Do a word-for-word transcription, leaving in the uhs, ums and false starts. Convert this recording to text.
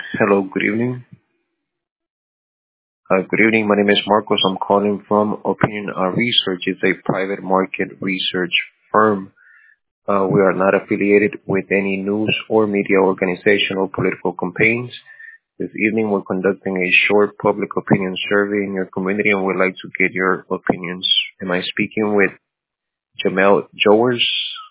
Hello, good evening. Uh, good evening. My name is Marcos. I'm calling from Opinion uh, Research. It's a private market research firm. Uh, we are not affiliated with any news or media organization or political campaigns. This evening, we're conducting a short public opinion survey in your community, and we'd like to get your opinions. Am I speaking with Jamel Jowers?